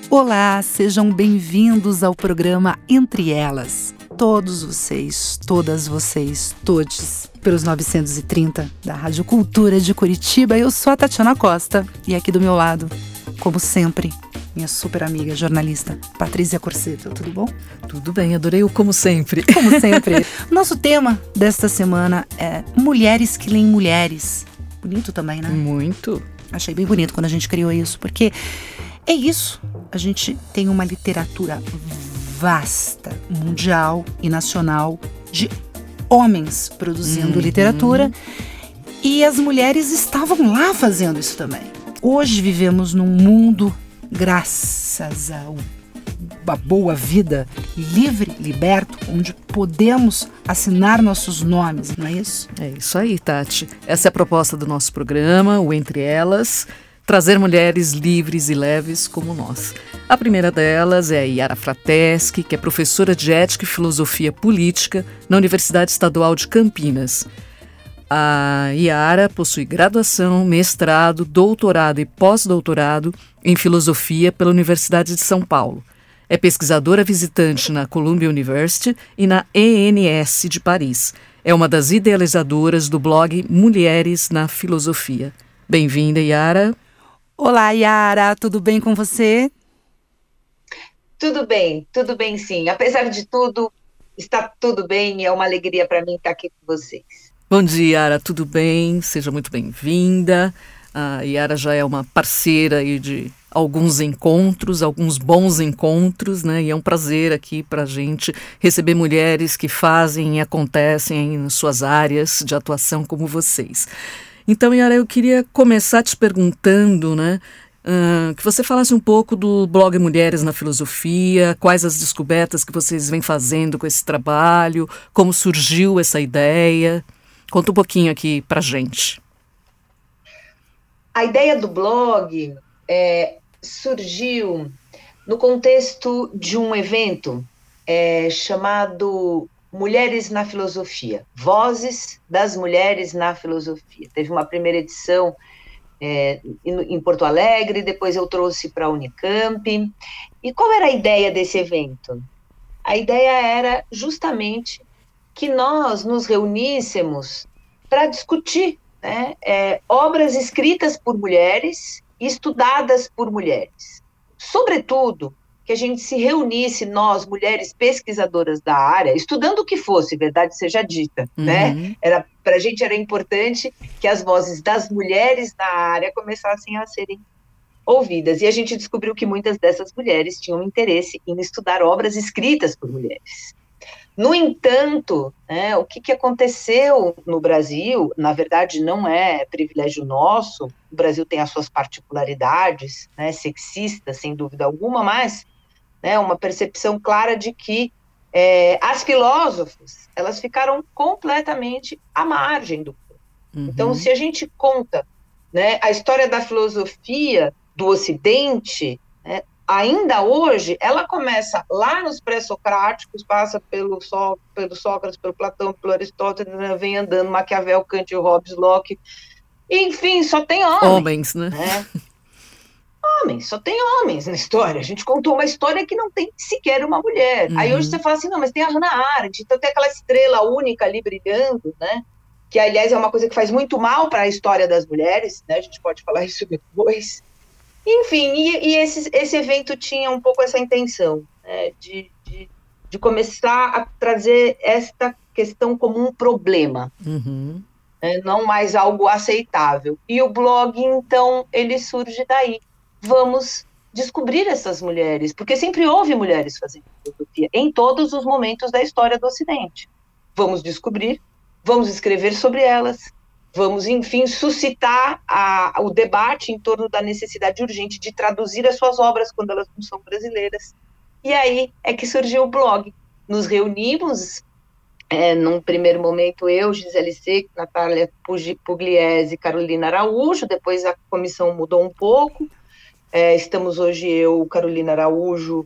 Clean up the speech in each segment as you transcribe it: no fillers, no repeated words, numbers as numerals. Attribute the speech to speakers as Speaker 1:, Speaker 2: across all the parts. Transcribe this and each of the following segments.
Speaker 1: Olá, sejam bem-vindos ao programa Entre Elas. Todos vocês, todas vocês, todes, pelos 930 da Rádio Cultura de Curitiba. Eu sou a Tatiana Costa e aqui do meu lado, como sempre, minha super amiga jornalista Patrícia Corseto. Tudo bom?
Speaker 2: Tudo bem, adorei o como sempre.
Speaker 1: Como sempre. Nosso tema desta semana é Mulheres que Leem Mulheres. Bonito também, né?
Speaker 2: Muito.
Speaker 1: Achei bem bonito quando a gente criou isso, porque é isso. A gente tem uma literatura vasta, mundial e nacional, de homens produzindo literatura, e as mulheres estavam lá fazendo isso também. Hoje vivemos num mundo, graças a uma boa vida, livre, liberto, onde podemos assinar nossos nomes, não é isso?
Speaker 2: É isso aí, Tati. Essa é a proposta do nosso programa, o Entre Elas, trazer mulheres livres e leves como nós. A primeira delas é a Yara Frateschi, que é professora de Ética e Filosofia Política na Universidade Estadual de Campinas. A Yara possui graduação, mestrado, doutorado e pós-doutorado em Filosofia pela Universidade de São Paulo. É pesquisadora visitante na Columbia University e na ENS de Paris. É uma das idealizadoras do blog Mulheres na Filosofia. Bem-vinda, Yara.
Speaker 1: Olá, Yara, tudo bem com você?
Speaker 3: Tudo bem sim. Apesar de tudo, está tudo bem e é uma alegria para mim estar aqui com vocês.
Speaker 2: Bom dia, Yara, tudo bem? Seja muito bem-vinda. A Yara já é uma parceira aí de alguns encontros, alguns bons encontros, né? E é um prazer aqui para a gente receber mulheres que fazem e acontecem em suas áreas de atuação como vocês. Então, Yara, eu queria começar te perguntando, né, que você falasse um pouco do blog Mulheres na Filosofia, quais as descobertas que vocês vêm fazendo com esse trabalho, como surgiu essa ideia. Conta um pouquinho aqui pra gente.
Speaker 3: A ideia do blog surgiu no contexto de um evento chamado Mulheres na Filosofia, Vozes das Mulheres na Filosofia. Teve uma primeira edição em Porto Alegre, depois eu trouxe para a Unicamp. E qual era a ideia desse evento? A ideia era justamente que nós nos reuníssemos para discutir, né, obras escritas por mulheres e estudadas por mulheres. Sobretudo, que a gente se reunisse, nós, mulheres pesquisadoras da área, estudando o que fosse, verdade seja dita, né? Para a gente era importante que as vozes das mulheres na área começassem a serem ouvidas. E a gente descobriu que muitas dessas mulheres tinham interesse em estudar obras escritas por mulheres. No entanto, né, o que aconteceu no Brasil, na verdade não é privilégio nosso, o Brasil tem as suas particularidades, né, sexistas, sem dúvida alguma, mas uma percepção clara de que as filósofas, elas ficaram completamente à margem do povo. Então, se a gente conta, né, a história da filosofia do Ocidente, né, ainda hoje, ela começa lá nos pré-socráticos, passa pelo Sócrates, pelo Platão, pelo Aristóteles, né, vem andando Maquiavel, Kant, Hobbes, Locke, enfim, só tem homens,
Speaker 2: né?
Speaker 3: Homens, só tem homens na história. A gente contou uma história que não tem sequer uma mulher. Aí hoje você fala assim, não, mas tem a Hannah Arendt, então tem aquela estrela única ali brilhando, né? Que, aliás, é uma coisa que faz muito mal para a história das mulheres, né? A gente pode falar isso depois. Enfim, e esse evento tinha um pouco essa intenção, né? De começar a trazer esta questão como um problema, né? Não mais algo aceitável. E o blog, então, ele surge daí. Vamos descobrir essas mulheres, porque sempre houve mulheres fazendo filosofia, em todos os momentos da história do Ocidente. Vamos descobrir, vamos escrever sobre elas, vamos, enfim, suscitar o debate em torno da necessidade urgente de traduzir as suas obras quando elas não são brasileiras. E aí é que surgiu o blog. Nos reunimos, num primeiro momento, eu, Gisele Seco, Natália Pugliese e Carolina Araújo, depois a comissão mudou um pouco. Estamos hoje eu, Carolina Araújo,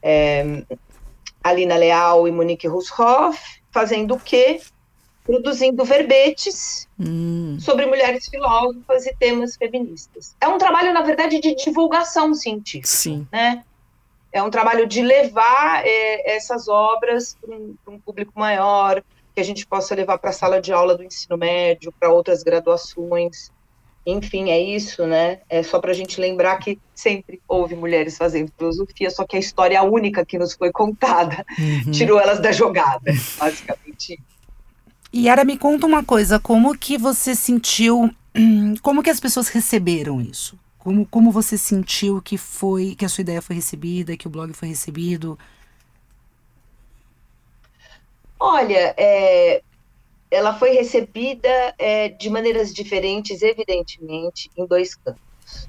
Speaker 3: Alina Leal e Monique Rushoff, fazendo o quê? Produzindo verbetes sobre mulheres filósofas e temas feministas. É um trabalho, na verdade, de divulgação científica.
Speaker 2: Sim.
Speaker 3: Né? é um trabalho de levar essas obras para um público maior, que a gente possa levar para a sala de aula do ensino médio, para outras graduações. Enfim, é isso, né? É só para a gente lembrar que sempre houve mulheres fazendo filosofia, só que a história única que nos foi contada tirou elas da jogada, basicamente.
Speaker 1: E Yara, me conta uma coisa, como que você sentiu, como que as pessoas receberam isso? Como você sentiu que a sua ideia foi recebida, que o blog foi recebido?
Speaker 3: Olha, ela foi recebida de maneiras diferentes, evidentemente, em 2 campos.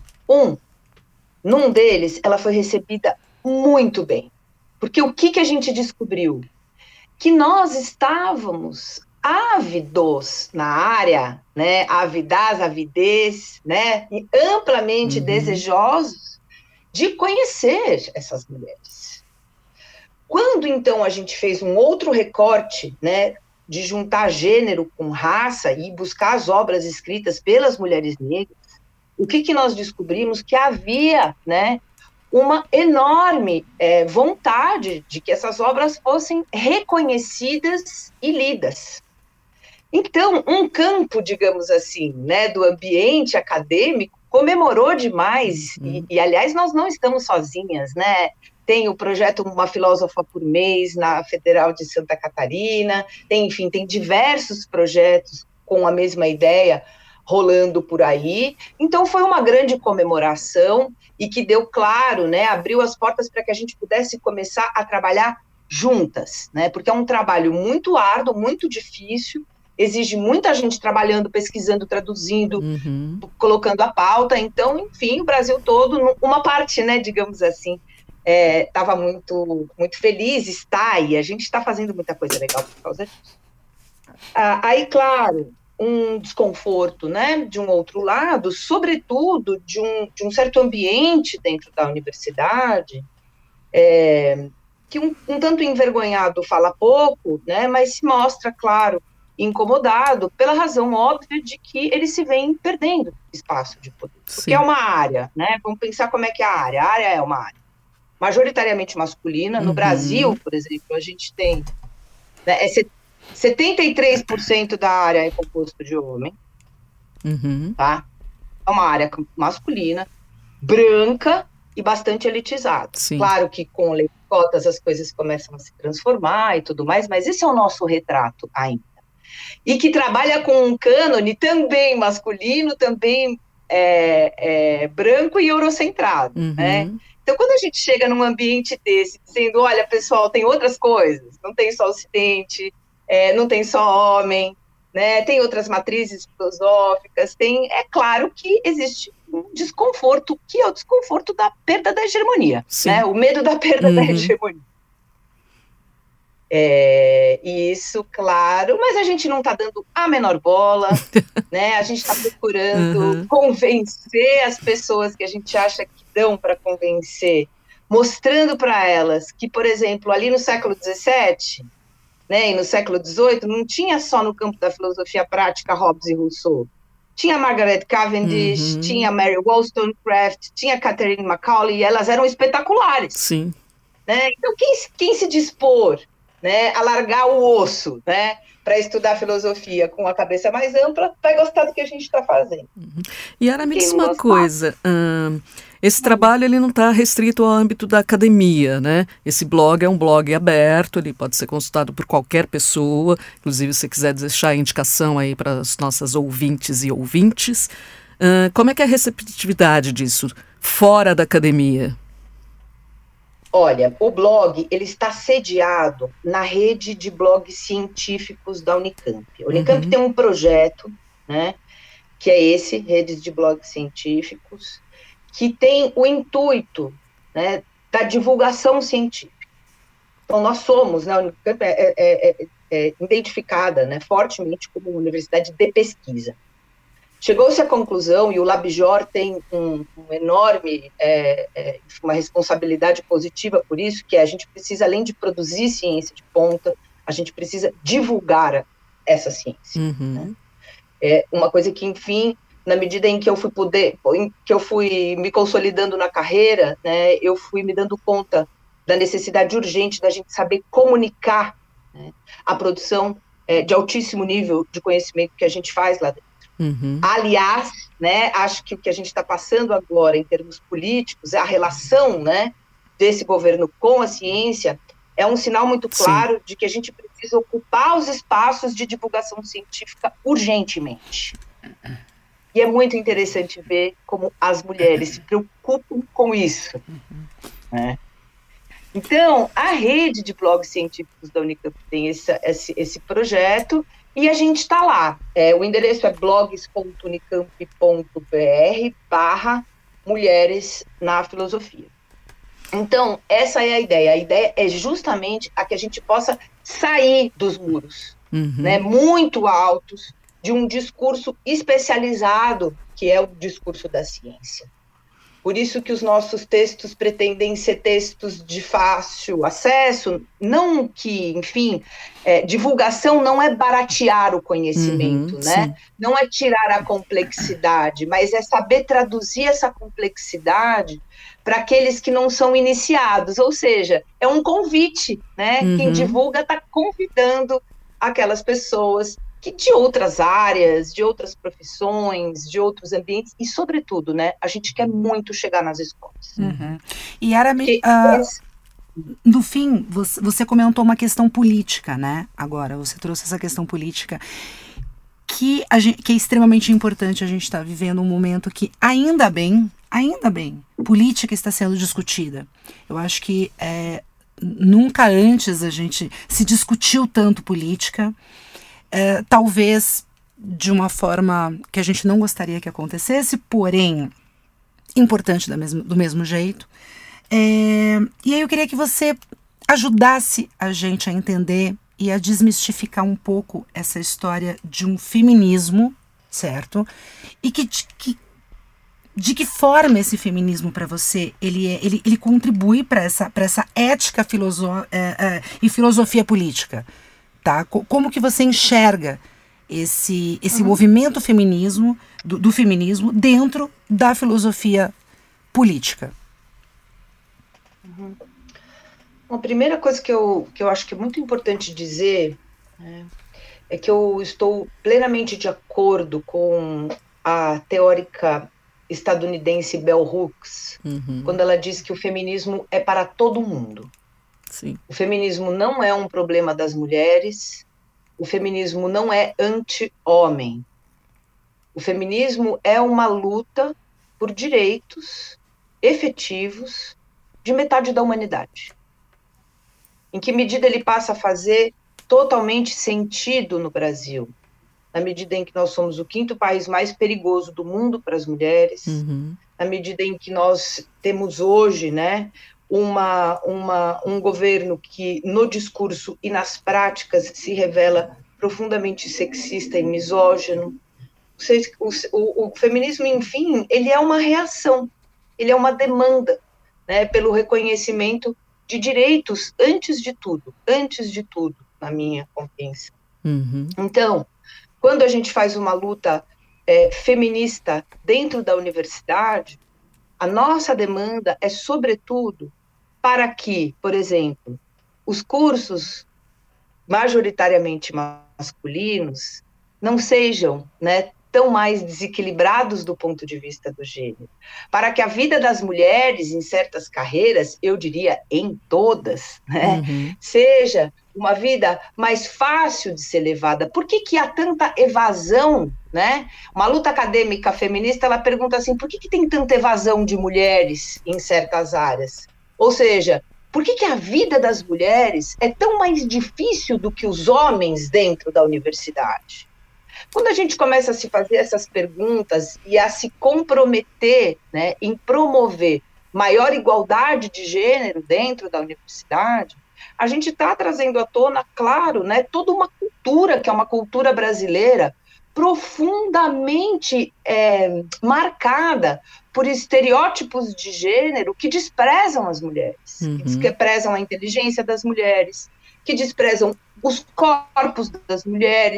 Speaker 3: Num deles, ela foi recebida muito bem. Porque o que a gente descobriu? Que nós estávamos ávidos na área, né, avidez, né, e amplamente desejosos de conhecer essas mulheres. Quando, então, a gente fez um outro recorte, né, de juntar gênero com raça e buscar as obras escritas pelas mulheres negras, o que nós descobrimos? Que havia, né, uma enorme vontade de que essas obras fossem reconhecidas e lidas. Então, um campo, digamos assim, né, do ambiente acadêmico comemorou demais, e aliás, nós não estamos sozinhas, né? Tem o projeto Uma Filósofa por Mês na Federal de Santa Catarina, tem diversos projetos com a mesma ideia rolando por aí. Então, foi uma grande comemoração e que deu, claro, né, abriu as portas para que a gente pudesse começar a trabalhar juntas, né? Porque é um trabalho muito árduo, muito difícil, exige muita gente trabalhando, pesquisando, traduzindo, colocando a pauta. Então, enfim, o Brasil todo, uma parte, né, digamos assim, estava muito, muito feliz, e a gente está fazendo muita coisa legal por causa disso. Aí, claro, um desconforto, né, de um outro lado, sobretudo de um certo ambiente dentro da universidade, que um tanto envergonhado fala pouco, né, mas se mostra, claro, incomodado pela razão óbvia de que eles se veem perdendo espaço de poder. Porque é uma área, né? Vamos pensar como é que é a área. A área é uma área majoritariamente masculina. No Brasil, por exemplo, a gente tem, né, 73% da área é composto de homem, tá? É uma área masculina, branca e bastante elitizada.
Speaker 2: Sim.
Speaker 3: Claro que com lei de cotas as coisas começam a se transformar e tudo mais, mas esse é o nosso retrato ainda. E que trabalha com um cânone também masculino, também branco e eurocentrado, né? Então, quando a gente chega num ambiente desse, dizendo, olha, pessoal, tem outras coisas, não tem só Ocidente, não tem só homem, né? Tem outras matrizes filosóficas, é claro que existe um desconforto, que é o desconforto da perda da hegemonia, né? O medo da perda da hegemonia. E isso, claro, mas a gente não está dando a menor bola, né? A gente está procurando convencer as pessoas que a gente acha que dão para convencer, mostrando para elas que, por exemplo, ali no século XVII, né, e no século XVIII, não tinha só no campo da filosofia prática Hobbes e Rousseau. Tinha Margaret Cavendish, tinha Mary Wollstonecraft, tinha Catherine Macaulay, e elas eram espetaculares.
Speaker 2: Sim.
Speaker 3: Né? Então, quem se dispor, né, a largar o osso, né, para estudar filosofia com a cabeça mais ampla, vai gostar do que a gente está fazendo.
Speaker 2: E Yara, me diz uma coisa, esse trabalho ele não está restrito ao âmbito da academia, né? Esse blog é um blog aberto, ele pode ser consultado por qualquer pessoa, inclusive se você quiser deixar a indicação aí para as nossas ouvintes e ouvintes. Como é que é a receptividade disso fora da academia?
Speaker 3: Olha, o blog, ele está sediado na rede de blogs científicos da Unicamp. A Unicamp tem um projeto, né, que é esse, Redes de Blogs Científicos, que tem o intuito, né, da divulgação científica. Então, nós somos, né, a Unicamp identificada, né, fortemente como uma universidade de pesquisa. Chegou-se à conclusão, e o LabJOR tem um enorme, uma responsabilidade positiva por isso, que a gente precisa, além de produzir ciência de ponta, a gente precisa divulgar essa ciência. Né? É uma coisa que, enfim, na medida em que eu fui me consolidando na carreira, né, eu fui me dando conta da necessidade urgente da gente saber comunicar, né, a produção de altíssimo nível de conhecimento que a gente faz lá dentro. Aliás, né, acho que o que a gente está passando agora em termos políticos, a relação, né, desse governo com a ciência, é um sinal muito claro de que a gente precisa ocupar os espaços de divulgação científica urgentemente. E é muito interessante ver como as mulheres se preocupam com isso, né? Então, a rede de blogs científicos da Unicamp tem esse projeto, e a gente está lá. O endereço é blogs.unicamp.br/mulheres na filosofia. Então, essa é a ideia. A ideia é justamente a que a gente possa sair dos muros, né, muito altos, de um discurso especializado, que é o discurso da ciência. Por isso que os nossos textos pretendem ser textos de fácil acesso, não que, enfim, divulgação não é baratear o conhecimento, né? Sim. Não é tirar a complexidade, mas é saber traduzir essa complexidade para aqueles que não são iniciados, ou seja, é um convite, né? Quem divulga está convidando aquelas pessoas que de outras áreas, de outras profissões, de outros ambientes, e sobretudo, né, a gente quer muito chegar nas escolas.
Speaker 1: E Yara, no fim, você comentou uma questão política, né? Agora, você trouxe essa questão política que é extremamente importante. A gente está vivendo um momento que, ainda bem, política está sendo discutida. Eu acho que nunca antes a gente se discutiu tanto política. Talvez de uma forma que a gente não gostaria que acontecesse, porém importante do mesmo jeito. E aí eu queria que você ajudasse a gente a entender e a desmistificar um pouco essa história de um feminismo, certo? E de que forma esse feminismo para você ele contribui para essa ética e filosofia política. Tá? Como que você enxerga esse movimento do feminismo dentro da filosofia política?
Speaker 3: A primeira coisa que eu acho que é muito importante dizer, né, é que eu estou plenamente de acordo com a teórica estadunidense Bell Hooks, quando ela diz que o feminismo é para todo mundo. Sim. O feminismo não é um problema das mulheres, o feminismo não é anti-homem. O feminismo é uma luta por direitos efetivos de metade da humanidade. Em que medida ele passa a fazer totalmente sentido no Brasil? Na medida em que nós somos o 5º país mais perigoso do mundo para as mulheres, na medida em que nós temos hoje, né, um governo que no discurso e nas práticas se revela profundamente sexista e misógino. O feminismo, enfim, ele é uma reação, ele é uma demanda, né, pelo reconhecimento de direitos antes de tudo, na minha compreensão. Então, quando a gente faz uma luta feminista dentro da universidade, a nossa demanda é, sobretudo, para que, por exemplo, os cursos majoritariamente masculinos não sejam, né, tão mais desequilibrados do ponto de vista do gênero. Para que a vida das mulheres em certas carreiras, eu diria em todas, né, seja uma vida mais fácil de ser levada. Por que há tanta evasão, né? Uma luta acadêmica feminista, ela pergunta assim, por que tem tanta evasão de mulheres em certas áreas? Ou seja, por que a vida das mulheres é tão mais difícil do que os homens dentro da universidade? Quando a gente começa a se fazer essas perguntas e a se comprometer, né, em promover maior igualdade de gênero dentro da universidade, a gente está trazendo à tona, claro, né, toda uma cultura, que é uma cultura brasileira, profundamente marcada por estereótipos de gênero que desprezam as mulheres, que desprezam a inteligência das mulheres, que desprezam os corpos das mulheres,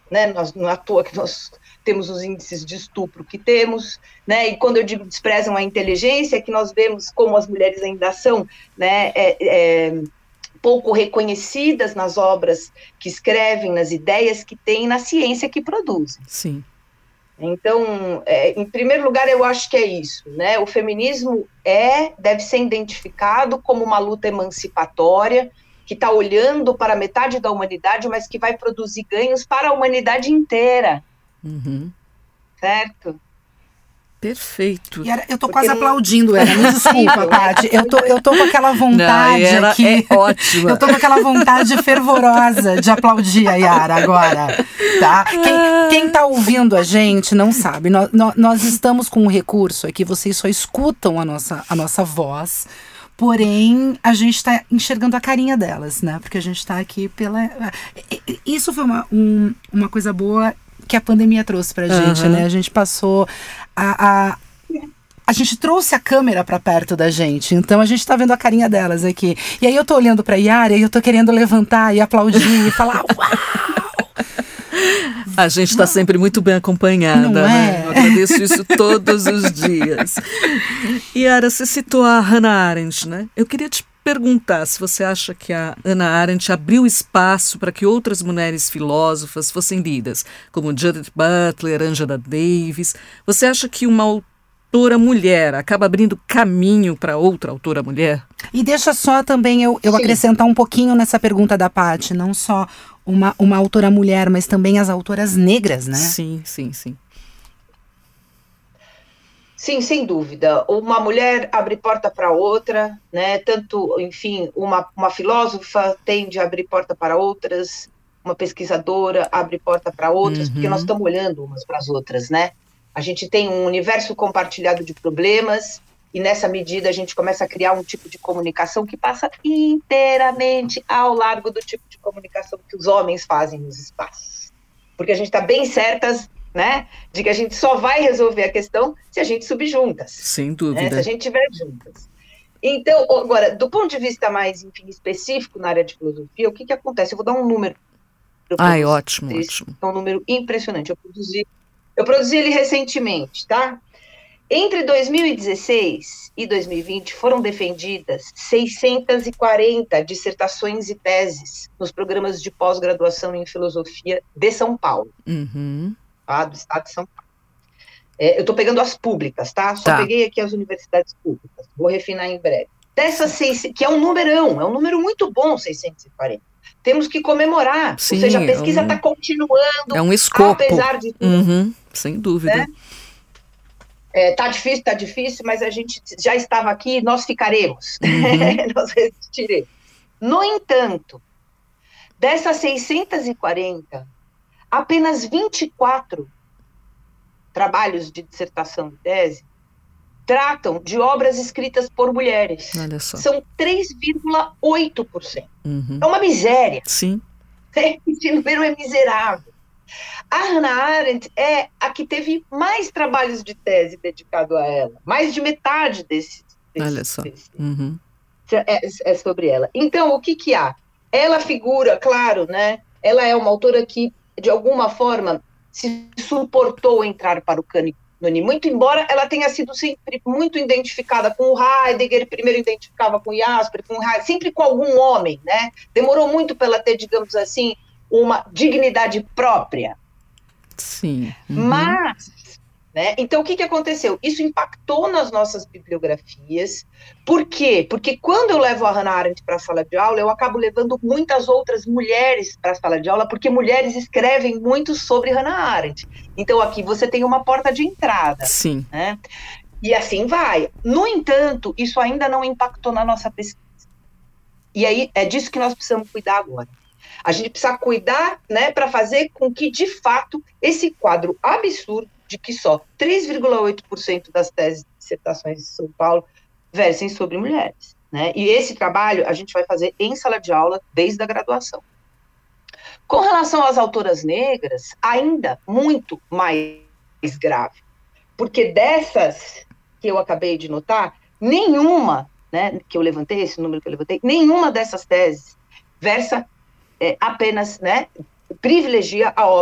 Speaker 3: né? Não é à toa que nós temos os índices de estupro que temos, né? E quando eu digo desprezam a inteligência, é que nós vemos como as mulheres ainda são, né, pouco reconhecidas nas obras que escrevem, nas ideias que têm, na ciência que produzem.
Speaker 2: Sim.
Speaker 3: Então, em primeiro lugar, eu acho que é isso, né? O feminismo deve ser identificado como uma luta emancipatória, que está olhando para metade da humanidade, mas que vai produzir ganhos para a humanidade inteira.
Speaker 2: Uhum.
Speaker 3: Certo?
Speaker 2: Perfeito.
Speaker 1: E eu tô quase aplaudindo ela, me desculpa, Paty. Eu tô com aquela vontade aqui.
Speaker 2: É ótima.
Speaker 1: Eu tô com aquela vontade fervorosa de aplaudir a Yara agora, tá? Quem tá ouvindo a gente não sabe. Nós estamos com um recurso aqui, vocês só escutam a nossa voz. Porém, a gente está enxergando a carinha delas, né? Porque a gente está aqui pela... Isso foi uma coisa boa que a pandemia trouxe pra gente, né? A gente passou a gente trouxe a câmera pra perto da gente, então a gente tá vendo a carinha delas aqui. E aí eu tô olhando pra Yara e eu tô querendo levantar e aplaudir e falar uau!
Speaker 2: A gente está sempre muito bem acompanhada, né? Eu agradeço isso todos os dias. Yara, você citou a Hannah Arendt, né? Eu queria te perguntar se você acha que a Hannah Arendt abriu espaço para que outras mulheres filósofas fossem lidas, como Judith Butler, Angela Davis. Você acha que uma autora mulher acaba abrindo caminho para outra autora mulher?
Speaker 1: E deixa só também eu acrescentar um pouquinho nessa pergunta da Paty, não só uma autora mulher, mas também as autoras negras, né?
Speaker 2: Sim.
Speaker 3: Sim, sem dúvida. Uma mulher abre porta para outra, né? Tanto, enfim, uma filósofa tende a abrir porta para outras, uma pesquisadora abre porta para outras, porque nós estamos olhando umas para as outras, né? A gente tem um universo compartilhado de problemas, e nessa medida a gente começa a criar um tipo de comunicação que passa inteiramente ao largo do tipo de comunicação que os homens fazem nos espaços. Porque a gente está bem certas, né, de que a gente só vai resolver a questão se a gente subir juntas.
Speaker 2: Sem dúvida.
Speaker 3: Né, se a gente estiver juntas. Então, agora, do ponto de vista mais, enfim, específico na área de filosofia, o que acontece? Eu vou dar um número.
Speaker 2: Ótimo.
Speaker 3: É um número impressionante. Eu produzi ele recentemente, tá? Entre 2016 e 2020 foram defendidas 640 dissertações e teses nos programas de pós-graduação em filosofia de São Paulo, tá? Do estado de São Paulo. Eu estou pegando as públicas, tá? Só peguei aqui as universidades públicas, vou refinar em breve. Dessas que é um numerão, é um número muito bom, 640. Temos que comemorar,
Speaker 2: sim,
Speaker 3: ou seja, a pesquisa está continuando,
Speaker 2: é um escopo.
Speaker 3: Apesar de tudo.
Speaker 2: Sem dúvida.
Speaker 3: Né? Tá difícil, mas a gente já estava aqui, nós ficaremos, nós resistiremos. No entanto, dessas 640, apenas 24 trabalhos de dissertação e tese tratam de obras escritas por mulheres.
Speaker 2: Olha só.
Speaker 3: São 3,8%. É uma miséria.
Speaker 2: Sim.
Speaker 3: Esse número é miserável. A Hannah Arendt é a que teve mais trabalhos de tese dedicado a ela. Mais de metade desses.
Speaker 2: Olha só.
Speaker 3: É sobre ela. Então, o que há? Ela figura, claro, né? Ela é uma autora que, de alguma forma, se suportou entrar para o cânone, muito embora ela tenha sido sempre muito identificada com o Heidegger, primeiro identificava com o Jasper, sempre com algum homem, né? Demorou muito para ela ter, digamos assim, uma dignidade própria.
Speaker 2: Sim.
Speaker 3: Mas, né, então o que aconteceu? Isso impactou nas nossas bibliografias. Por quê? Porque quando eu levo a Hannah Arendt para a sala de aula, eu acabo levando muitas outras mulheres para a sala de aula, porque mulheres escrevem muito sobre Hannah Arendt. Então aqui você tem uma porta de entrada.
Speaker 2: Sim.
Speaker 3: Né? E assim vai. No entanto, isso ainda não impactou na nossa pesquisa. E aí é disso que nós precisamos cuidar agora. A gente precisa cuidar, né, para fazer com que, de fato, esse quadro absurdo de que só 3,8% das teses de dissertações de São Paulo versem sobre mulheres. Né? E esse trabalho a gente vai fazer em sala de aula desde a graduação. Com relação às autoras negras, ainda muito mais grave. Porque dessas que eu acabei de notar, nenhuma, né, que eu levantei, esse número que eu levantei, nenhuma dessas teses versa apenas, né, privilegia a obra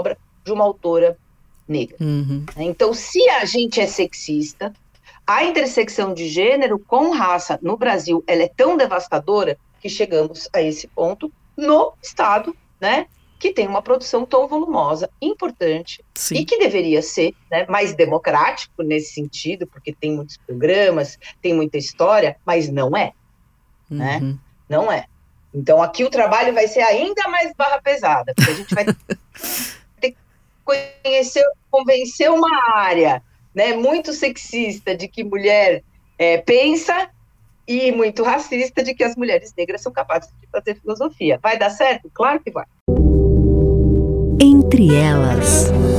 Speaker 3: de uma autora negra.
Speaker 2: Uhum.
Speaker 3: Então, se a gente é sexista, a intersecção de gênero com raça no Brasil, ela é tão devastadora que chegamos a esse ponto no Estado, né, que tem uma produção tão volumosa, importante,
Speaker 2: Sim.
Speaker 3: e que deveria ser, né, mais democrático nesse sentido, porque tem muitos programas, tem muita história, mas não é, né? Não é. Então, aqui o trabalho vai ser ainda mais barra pesada, porque a gente vai ter que convencer uma área, né, muito sexista de que mulher pensa e muito racista de que as mulheres negras são capazes de fazer filosofia. Vai dar certo? Claro que vai.
Speaker 4: Entre Elas.